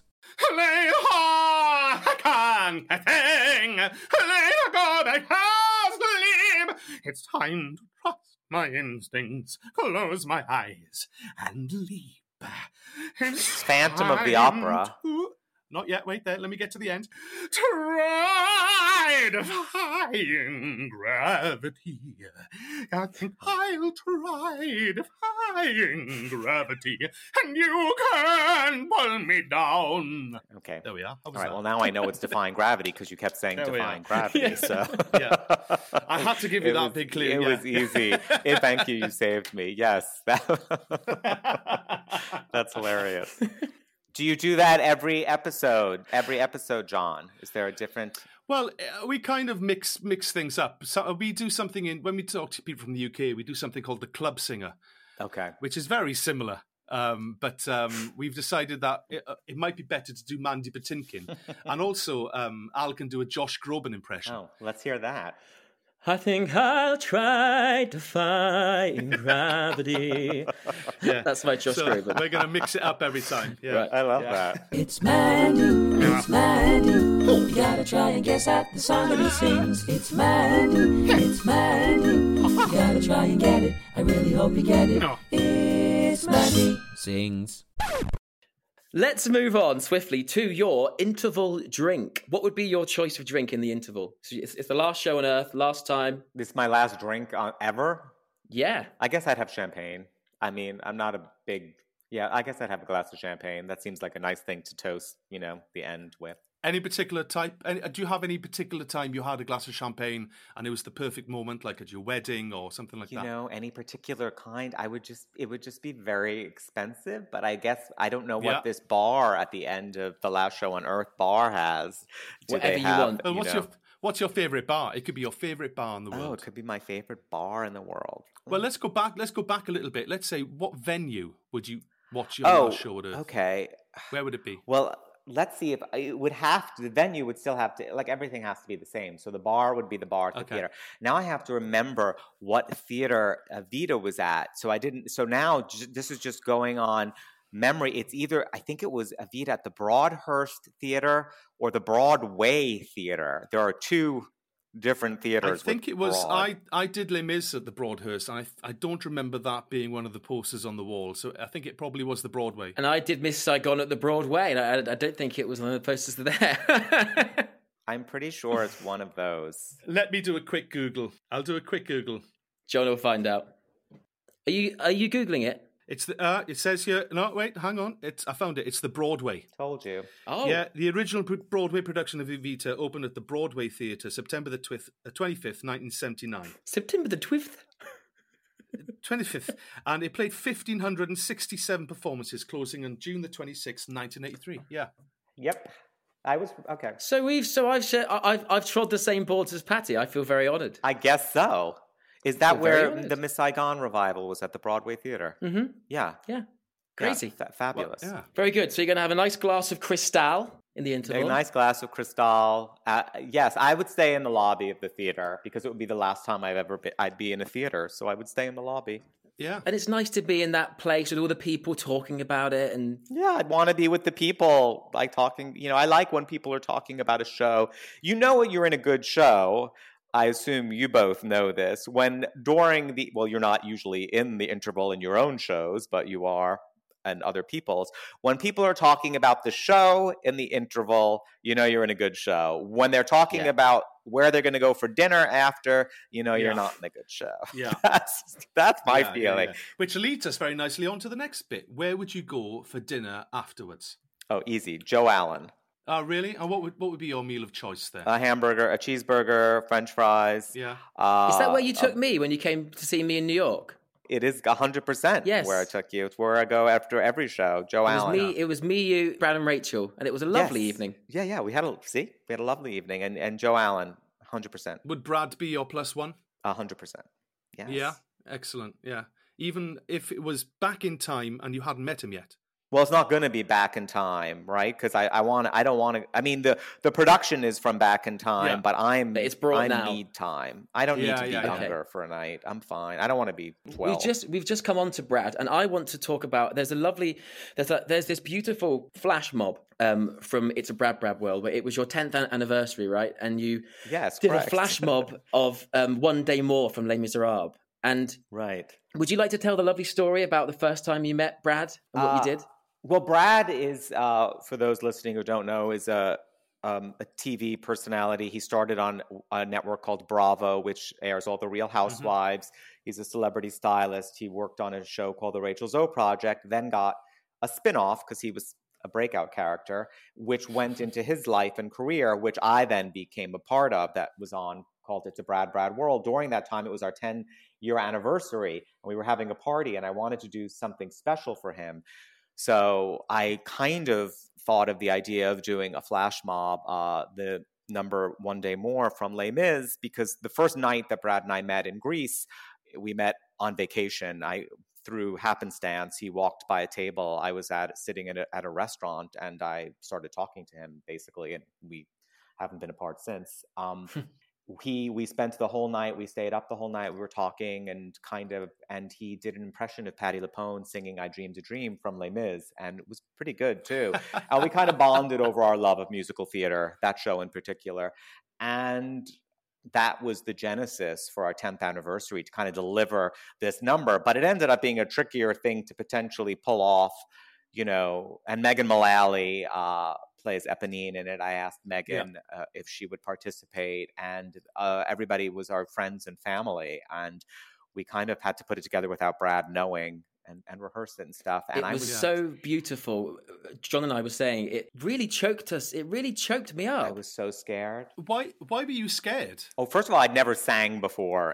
It's time to trust my instincts, close my eyes, and leap. It's Phantom of the Opera. Not yet, wait there, let me get to the end. Try defying gravity. I think I'll try defying gravity, and you can pull me down. Okay. There we are. All right, well, now I know it's defying gravity because you kept saying defying gravity. Yeah. So I had to give you that big clue. It was easy. Thank you saved me. Yes. That's hilarious. Do you do that every episode? Every episode, John? Is there a different... Well, we kind of mix things up. So we do something when we talk to people from the UK, we do something called the Club Singer. Okay. Which is very similar. But we've decided that it might be better to do Mandy Patinkin. And also, Al can do a Josh Groban impression. Oh, let's hear that. I think I'll try defying gravity. Yeah, that's my Josh Groban. We're going to mix it up every time. Yeah, right. I love that. It's Mandy, you gotta try and guess at the song that he sings. It's Mandy, you gotta try and get it. I really hope you get it. It's Mandy Sings. Let's move on swiftly to your interval drink. What would be your choice of drink in the interval? So it's the last show on Earth, last time. This is my last drink ever? Yeah. I guess I'd have champagne. I mean, I'm not a big... Yeah, I guess I'd have a glass of champagne. That seems like a nice thing to toast, the end with. Any particular type? Do you have any particular time you had a glass of champagne and it was the perfect moment, like at your wedding or something like that? Any particular kind? It would just be very expensive. But I guess I don't know what this bar at the end of the last show on Earth bar has. Whatever you want. Well, what's your favorite bar? It could be your favorite bar in the world. Oh, it could be my favorite bar in the world. Well, let's go back a little bit. Let's say, what venue would you watch your last show at Earth? Okay. Where would it be? Well, let's see if it would have to, the venue would still have to, like everything has to be the same. So the bar would be the bar at the theater. Now I have to remember what theater Evita was at. So now this is just going on memory. It's either, I think it was Evita at the Broadhurst Theater or the Broadway Theater. There are two different theaters. I think it was, I did Les Mis at the Broadhurst, and I don't remember that being one of the posters on the wall, so I think it probably was the Broadway. And I did Miss Saigon at the Broadway, and I don't think it was one of the posters there. I'm pretty sure it's one of those. Let me do a quick Google. I'll do a quick Google. John will find out. Are you Googling it? It's it says here. No, wait, hang on. I found it. It's the Broadway. Told you. Oh, yeah. The original Broadway production of Evita opened at the Broadway Theatre, September the 25th, 1979. September the 25th, and it played 1,567 performances, closing on June the 26th, 1983. Yeah. Yep. I was okay. I've trod the same boards as Patty. I feel very honoured. I guess so. Is that where the Miss Saigon revival was at the Broadway Theatre? Mm-hmm. Yeah. Yeah. Crazy. Yeah, fabulous. Well, yeah. Very good. So you're going to have a nice glass of Cristal in the interval. A nice glass of Cristal. Yes, I would stay in the lobby of the theatre because it would be the last time I'd be in a theatre. So I would stay in the lobby. Yeah. And it's nice to be in that place with all the people talking about it. And yeah, I'd want to be with the people, like talking. I like when people are talking about a show. You're in a good show. I assume you both know this. You're not usually in the interval in your own shows, but you are and other people's. When people are talking about the show in the interval, you're in a good show. When they're talking about where they're going to go for dinner after, you're not in a good show. Yeah. That's my feeling. Yeah. Which leads us very nicely on to the next bit. Where would you go for dinner afterwards? Oh, easy. Joe Allen. Oh, really? And what would be your meal of choice there? A hamburger, a cheeseburger, French fries. Yeah. Is that where you took me when you came to see me in New York? It is 100% where I took you. It's where I go after every show. Joe Allen. It was me, you, Brad, and Rachel, and it was a lovely evening. Yeah. We had a lovely evening, and Joe Allen, 100%. Would Brad be your plus one? 100%. Yes. Yeah. Excellent. Yeah. Even if it was back in time and you hadn't met him yet. Well, it's not going to be back in time, right? Because I don't want to. I mean, the production is from back in time, but I need time. I don't need to be younger for a night. I'm fine. I don't want to be 12. We've just come on to Brad, and I want to talk about. There's this beautiful flash mob from It's a Brad World, where it was your 10th anniversary, right? And you did a flash mob of One Day More from Les Miserables. And would you like to tell the lovely story about the first time you met Brad and what you did? Well, Brad is, for those listening who don't know, is a TV personality. He started on a network called Bravo, which airs all the Real Housewives. He's a celebrity stylist. He worked on a show called The Rachel Zoe Project, then got a spinoff because he was a breakout character, which went into his life and career, which I then became a part of, that was on, called It's a Brad World. During that time, it was our 10-year anniversary, and we were having a party, and I wanted to do something special for him. So I kind of thought of the idea of doing a flash mob, the number One Day More from Les Mis, because the first night that Brad and I met in Greece, we met on vacation. Through happenstance, he walked by a table. I was sitting at a restaurant, and I started talking to him, basically, and we haven't been apart since. We spent the whole night. We stayed up the whole night. We were talking and he did an impression of Patti LuPone singing "I Dreamed a Dream" from Les Mis, and it was pretty good too. And we kind of bonded over our love of musical theater, that show in particular, and that was the genesis for our 10th anniversary, to kind of deliver this number. But it ended up being a trickier thing to potentially pull off, and Megan Mullally plays Eponine in it. I asked Megan if she would participate, and everybody was our friends and family, and we kind of had to put it together without Brad knowing, and rehearse it and stuff. And it was so beautiful. John and I were saying it really choked us. It really choked me up. I was so scared. Why were you scared? Oh, first of all, I'd never sang before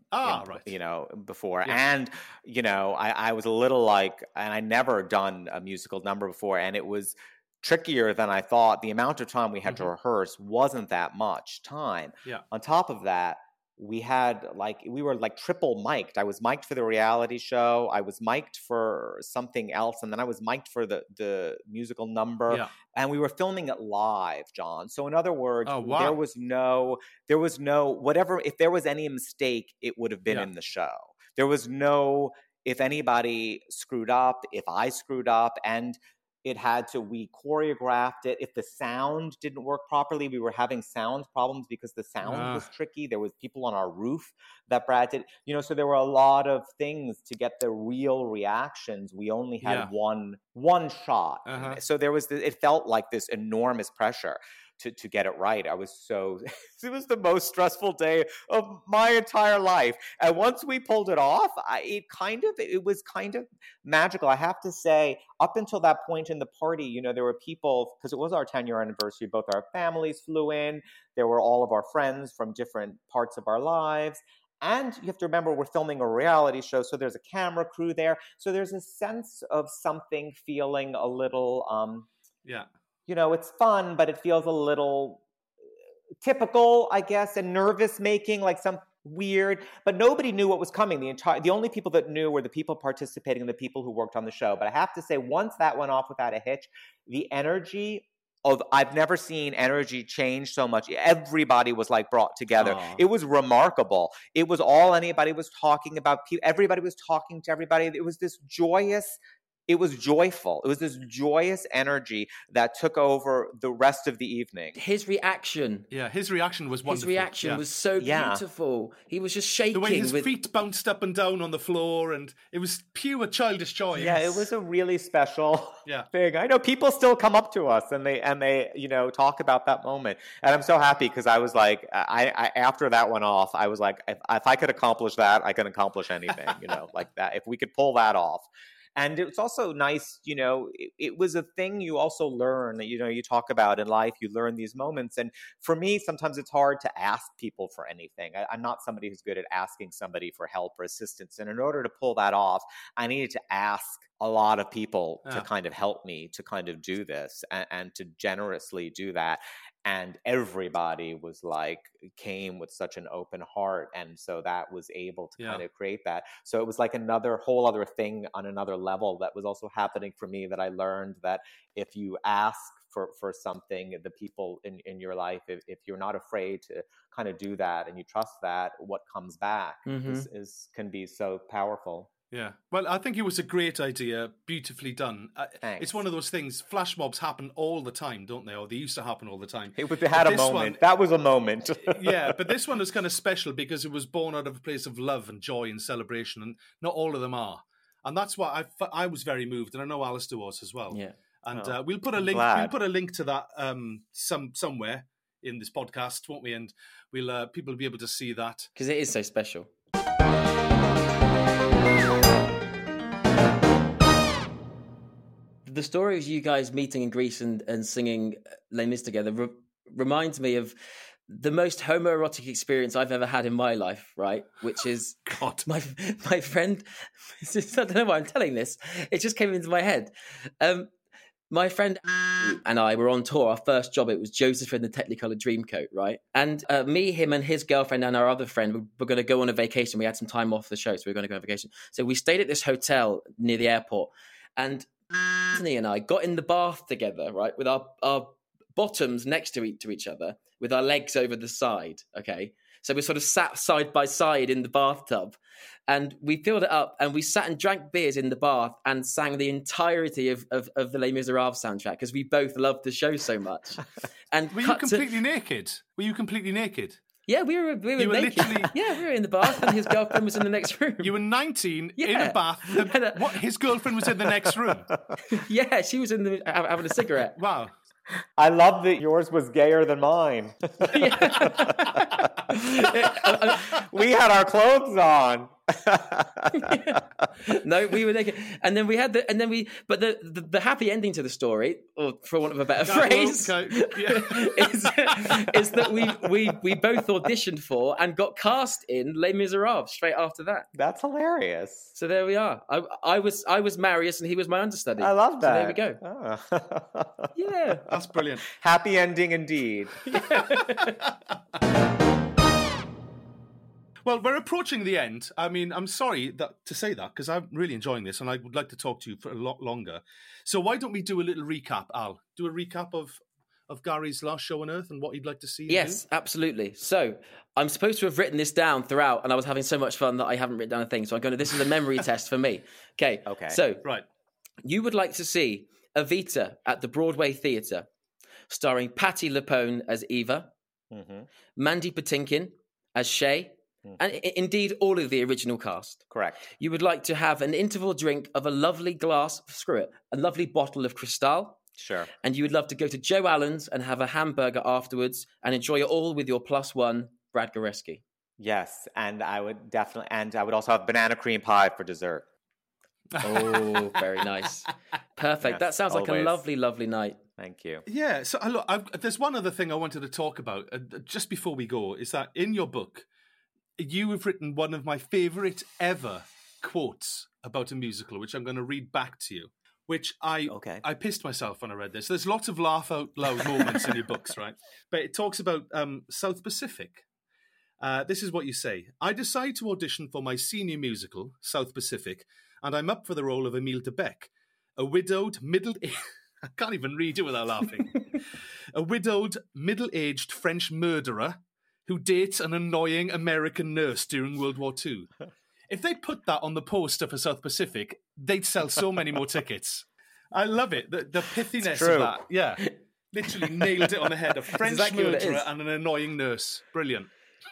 before. Yeah. And, I was a little and I never done a musical number before, and it was trickier than I thought. The amount of time we had to rehearse wasn't that much time. Yeah. On top of that, we were triple mic'd. I was mic'd for the reality show. I was mic'd for something else. And then I was mic'd for the musical number. Yeah. And we were filming it live, John. So in other words, there was no, whatever, if there was any mistake, it would have been in the show. There was no, if anybody screwed up, if I screwed up, and we choreographed it. If the sound didn't work properly, we were having sound problems because the sound was tricky. There was people on our roof that Brad did, so there were a lot of things to get the real reactions. We only had one shot. So it felt like this enormous pressure to get it right. it was the most stressful day of my entire life. And once we pulled it off, it was kind of magical. I have to say, up until that point in the party, there were people, because it was our 10-year anniversary, both our families flew in. There were all of our friends from different parts of our lives. And you have to remember, we're filming a reality show, so there's a camera crew there. So there's a sense of something feeling a little, it's fun, but it feels a little typical, I guess, and nervous making, like some weird, but nobody knew what was coming. The only people that knew were the people participating and the people who worked on the show. But I have to say, once that went off without a hitch, the energy I've never seen energy change so much. Everybody was brought together. It was remarkable. It was all anybody was talking about. Everybody was talking to everybody. It was this joyous, it was joyful. It was this joyous energy that took over the rest of the evening. His reaction. Yeah, his reaction was wonderful. His reaction was so beautiful. He was just shaking. The way his feet bounced up and down on the floor, and it was pure childish joy. Yeah, it was a really special thing. I know people still come up to us and they talk about that moment. And I'm so happy because I was like, I after that went off, I was like, if I could accomplish that, I can accomplish anything, like that. If we could pull that off. And it's also nice, it was a thing you also learn that, you talk about in life, you learn these moments. And for me, sometimes it's hard to ask people for anything. I'm not somebody who's good at asking somebody for help or assistance. And in order to pull that off, I needed to ask a lot of people to kind of help me to kind of do this and to generously do that. And everybody came with such an open heart. And so that was able to kind of create that. So it was like another whole other thing on another level that was also happening for me, that I learned that if you ask for something, the people in your life, if you're not afraid to kind of do that and you trust that, what comes back can be so powerful. Yeah. Well, I think it was a great idea, beautifully done. It's one of those things, flash mobs happen all the time, don't they? Or they used to happen all the time. They had a moment. That was a moment. Yeah, but this one was kind of special because it was born out of a place of love and joy and celebration, and not all of them are. And that's why I was very moved, and I know Alistair was as well. Yeah. And we'll put a link. We'll put a link to that somewhere in this podcast, won't we? And we'll people will be able to see that because it is so special. The story of you guys meeting in Greece and singing Les Mis together reminds me of the most homoerotic experience I've ever had in my life, right? Which is my friend. I don't know why I'm telling this. It just came into my head. My friend and I were on tour. Our first job, it was Joseph in the Technicolor Dreamcoat, right? And me, him, and his girlfriend and our other friend were going to go on a vacation. We had some time off the show, so we were going to go on vacation. So we stayed at this hotel near the airport, and Anthony and I got in the bath together, right, with our bottoms next to each other, with our legs over the side, okay? So we sort of sat side by side in the bathtub, and we filled it up, and we sat and drank beers in the bath and sang the entirety of the Les Miserables soundtrack because we both loved the show so much. And Were you completely naked? Yeah, we were naked. Literally... Yeah, we were in the bath, and his girlfriend was in the next room. You were 19 in a bath. What? His girlfriend was in the next room. Yeah, she was having a cigarette. Wow. I love that yours was gayer than mine. We had our clothes on. No, we were naked, and then we had but the happy ending to the story, or for want of a better phrase, is that we both auditioned for and got cast in Les Miserables straight after that. That's hilarious. So there we are. I was Marius and he was my understudy. I love that. So there we go. Oh. Yeah, that's brilliant. Happy ending indeed. Well, we're approaching the end. I mean, I'm sorry to say that because I'm really enjoying this and I would like to talk to you for a lot longer. So why don't we do a little recap, Al? Do a recap of Gary's last show on Earth and what he'd like to see you Yes, do? absolutely. So I'm supposed to have written this down throughout, and I was having so much fun that I haven't written down a thing. So this is a memory test for me. Okay. So right. You would like to see Evita at the Broadway Theatre, starring Patti LuPone as Eva, Mandy Patinkin as Shay, and indeed all of the original cast. Correct. You would like to have an interval drink of a lovely a lovely bottle of Cristal. Sure. And you would love to go to Joe Allen's and have a hamburger afterwards and enjoy it all with your +1, Brad Goreski. Yes, and I would also have banana cream pie for dessert. Oh, very nice. Perfect. Yes, that sounds like always. a lovely, lovely night. Thank you. Yeah, so look, there's one other thing I wanted to talk about just before we go, is that in your book, you have written one of my favourite ever quotes about a musical, which I'm going to read back to you, which I pissed myself when I read this. There's lots of laugh out loud moments in your books, right? But it talks about South Pacific. This is what you say. I decide to audition for my senior musical, South Pacific, and I'm up for the role of Emile de Becque, a widowed, I can't even read it without laughing. A widowed, middle-aged French murderer who dates an annoying American nurse during World War II. If they put that on the poster for South Pacific, they'd sell so many more tickets. I love it. The pithiness of that. Yeah. Literally nailed it on the head. A French murderer and an annoying nurse. Brilliant.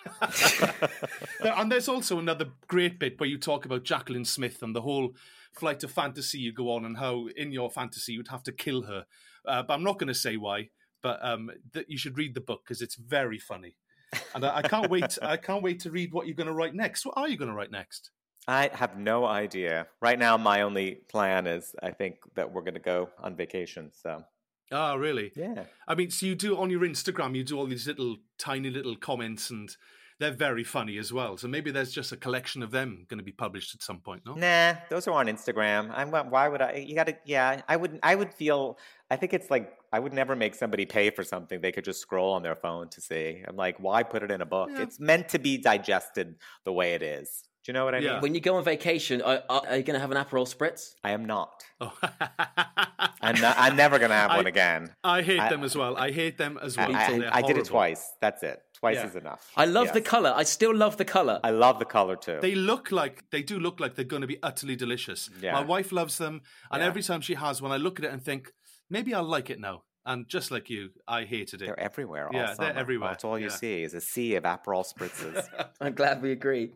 And there's also another great bit where you talk about Jacqueline Smith and the whole flight of fantasy you go on and how in your fantasy you'd have to kill her. But I'm not going to say why, but that you should read the book because it's very funny. And I can't wait. I can't wait to read what you're going to write next. What are you going to write next? I have no idea. Right now, my only plan is I think that we're going to go on vacation. So. Oh, really? Yeah. I mean, so you do on your Instagram, you do all these tiny little comments, and they're very funny as well. So maybe there's just a collection of them going to be published at some point, no? Nah, those are on Instagram. Why would I? You got to, yeah, I would feel, I think it's like, I would never make somebody pay for something they could just scroll on their phone to see. I'm like, why put it in a book? Yeah. It's meant to be digested the way it is. Do you know what I mean? When you go on vacation, are you going to have an Aperol Spritz? I am not. Oh. I'm never going to have one again. I hate them as well. I hate them as well. I did it twice. That's it. Twice is enough. I love the colour. I still love the colour. I love the colour too. They do look like they're going to be utterly delicious. Yeah. My wife loves them. And every time she has one, I look at it and think, maybe I'll like it now. And just like you, I hated it. They're everywhere. Yeah, they're everywhere. That's all you see is a sea of Aperol Spritzes. I'm glad we agree.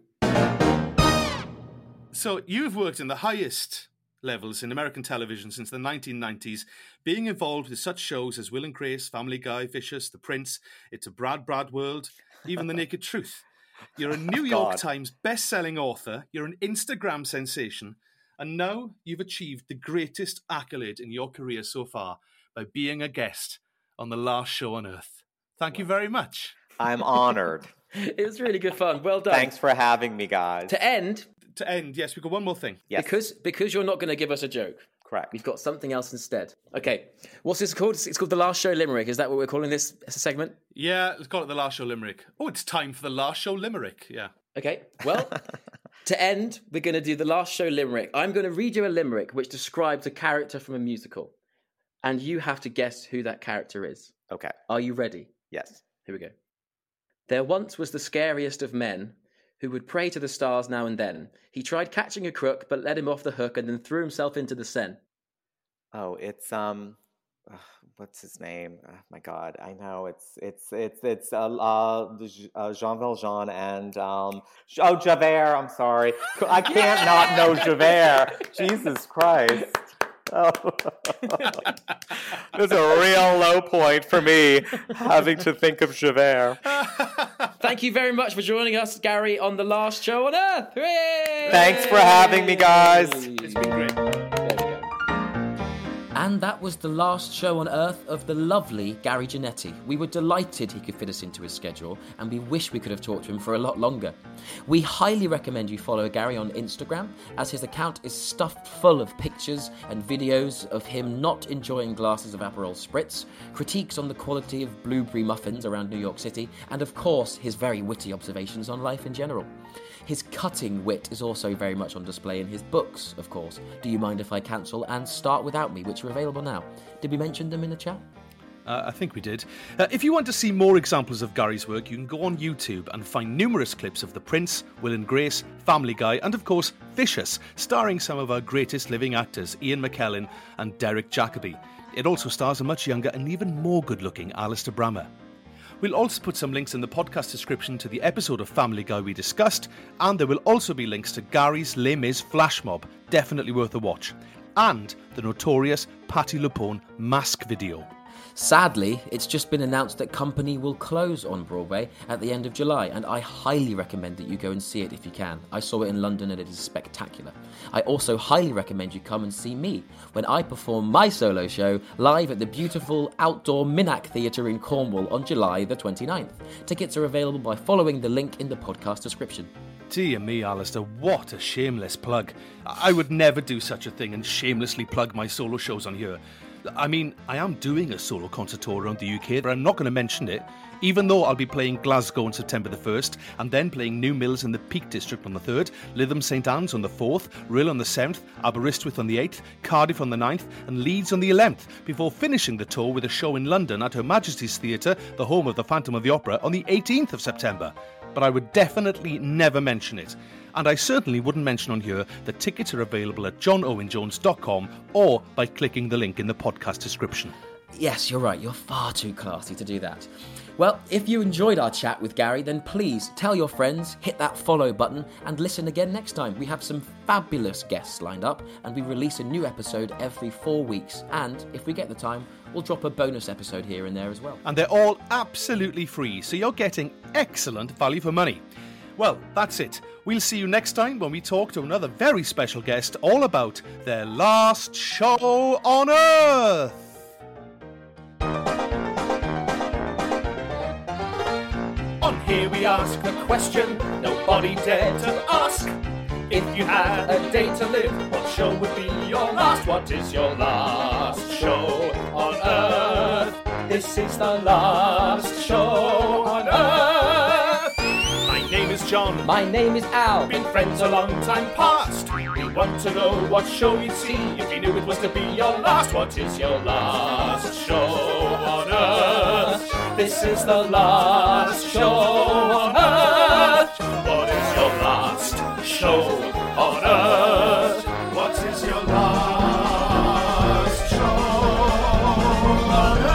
So you've worked in the highest levels in American television since the 1990s, being involved with such shows as Will and Grace, Family Guy, Vicious, The Prince, It's a Brad World, even The Naked Truth. You're a New York Times best-selling author, you're an Instagram sensation, and now you've achieved the greatest accolade in your career so far by being a guest on The Last Show on Earth. Thank you very much. I'm honored. It was really good fun. Well done. Thanks for having me, guys. To end, yes, we've got one more thing. Yes. Because you're not going to give us a joke. Correct. We've got something else instead. Okay. What's this called? It's called The Last Show Limerick. Is that what we're calling this segment? Yeah, let's call it The Last Show Limerick. Oh, it's time for The Last Show Limerick. Yeah. Okay. Well, to end, we're going to do The Last Show Limerick. I'm going to read you a limerick which describes a character from a musical. And you have to guess who that character is. Okay. Are you ready? Yes. Here we go. There once was the scariest of men who would pray to the stars now and then. He tried catching a crook, but let him off the hook and then threw himself into the Seine. Oh, it's what's his name? Oh, my God, I know it's Jean Valjean and Javert. I'm sorry, I can't not know Javert. Jesus Christ. Oh. There's a real low point for me having to think of Javert. Thank you very much for joining us, Gary, on The Last Show on Earth. Hooray! Thanks for having me, guys. It's been great. And that was the last show on Earth of the lovely Gary Janetti. We were delighted he could fit us into his schedule, and we wish we could have talked to him for a lot longer. We highly recommend you follow Gary on Instagram, as his account is stuffed full of pictures and videos of him not enjoying glasses of Aperol Spritz, critiques on the quality of blueberry muffins around New York City, and of course his very witty observations on life in general. His cutting wit is also very much on display in his books, of course, Do You Mind If I Cancel and Start Without Me, which are available now. Did we mention them in the chat? I think we did. If you want to see more examples of Gary's work, you can go on YouTube and find numerous clips of The Prince, Will and Grace, Family Guy, and of course, Vicious, starring some of our greatest living actors, Ian McKellen and Derek Jacobi. It also stars a much younger and even more good-looking Alistair Brammer. We'll also put some links in the podcast description to the episode of Family Guy we discussed, and there will also be links to Gary's Les Mis flash mob, definitely worth a watch, and the notorious Patti LuPone mask video. Sadly, it's just been announced that Company will close on Broadway at the end of July, and I highly recommend that you go and see it if you can. I saw it in London and it is spectacular. I also highly recommend you come and see me when I perform my solo show live at the beautiful outdoor Minack Theatre in Cornwall on July the 29th. Tickets are available by following the link in the podcast description. Dear me, Alistair, what a shameless plug. I would never do such a thing and shamelessly plug my solo shows on here. I mean, I am doing a solo concert tour around the UK, but I'm not going to mention it, even though I'll be playing Glasgow on September the 1st, and then playing New Mills in the Peak District on the 3rd, Lytham St Anne's on the 4th, Rhyl on the 7th, Aberystwyth on the 8th, Cardiff on the 9th, and Leeds on the 11th, before finishing the tour with a show in London at Her Majesty's Theatre, the home of the Phantom of the Opera, on the 18th of September. But I would definitely never mention it. And I certainly wouldn't mention on here that tickets are available at johnowenjones.com or by clicking the link in the podcast description. Yes, you're right. You're far too classy to do that. Well, if you enjoyed our chat with Gary, then please tell your friends, hit that follow button, and listen again next time. We have some fabulous guests lined up, and we release a new episode every 4 weeks. And if we get the time, we'll drop a bonus episode here and there as well. And they're all absolutely free, so you're getting excellent value for money. Well, that's it. We'll see you next time when we talk to another very special guest all about their last show on Earth. On here we ask the question nobody dared to ask. If you had a day to live, what show would be your last? What is your last show on Earth? This is the last show on Earth. My name is John. My name is Al. Been friends a long time past. We want to know what show you'd see if you knew it was to be your last. What is your last show on Earth? This is the last show on Earth. What is your last show on Earth? What is your last show on Earth?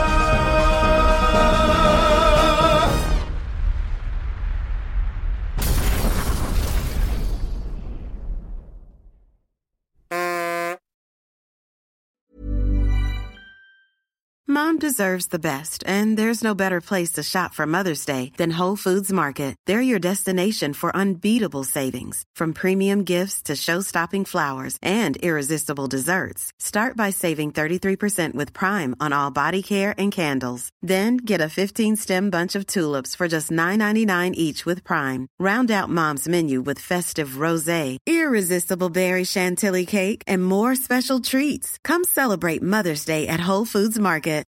Mom deserves the best, and there's no better place to shop for Mother's Day than Whole Foods Market. They're your destination for unbeatable savings, from premium gifts to show-stopping flowers and irresistible desserts. Start by saving 33% with Prime on all body care and candles. Then get a 15-stem bunch of tulips for just $9.99 each with Prime. Round out Mom's menu with festive rosé, irresistible berry chantilly cake, and more special treats. Come celebrate Mother's Day at Whole Foods Market.